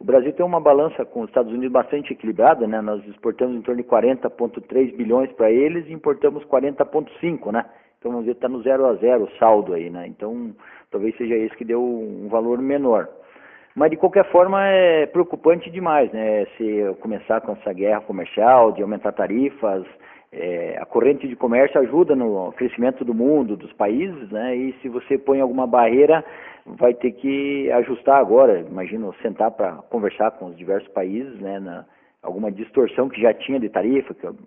Brasil tem uma balança com os Estados Unidos bastante equilibrada, né? Nós exportamos em torno de 40,3 bilhões para eles e importamos 40,5, né? Então vamos ver, está no 0 a 0 o saldo aí, né? Então talvez seja esse que deu um valor menor. Mas de qualquer forma é preocupante demais, né? Se começar com essa guerra comercial, de aumentar tarifas, a corrente de comércio ajuda no crescimento do mundo, dos países, né? E se você põe alguma barreira, vai ter que ajustar agora, imagino, sentar para conversar com os diversos países, né? Alguma distorção que já tinha de tarifa, que